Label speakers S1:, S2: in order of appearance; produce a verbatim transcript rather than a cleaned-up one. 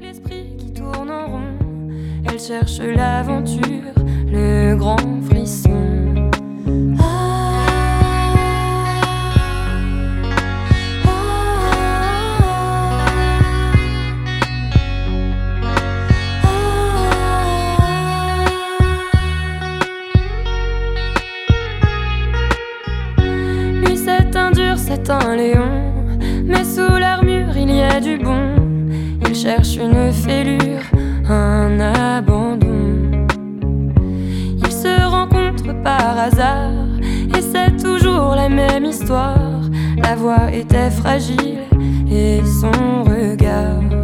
S1: l'esprit qui tourne en rond. Elle cherche l'aventure, le grand frisson. Ah, ah, ah. Lui c'est un dur, c'est un lion, mais sous l'armure il y a du bon. Il cherche une fêlure, un abandon. Ils se rencontrent par hasard et c'est toujours la même histoire. La voix était fragile et son regard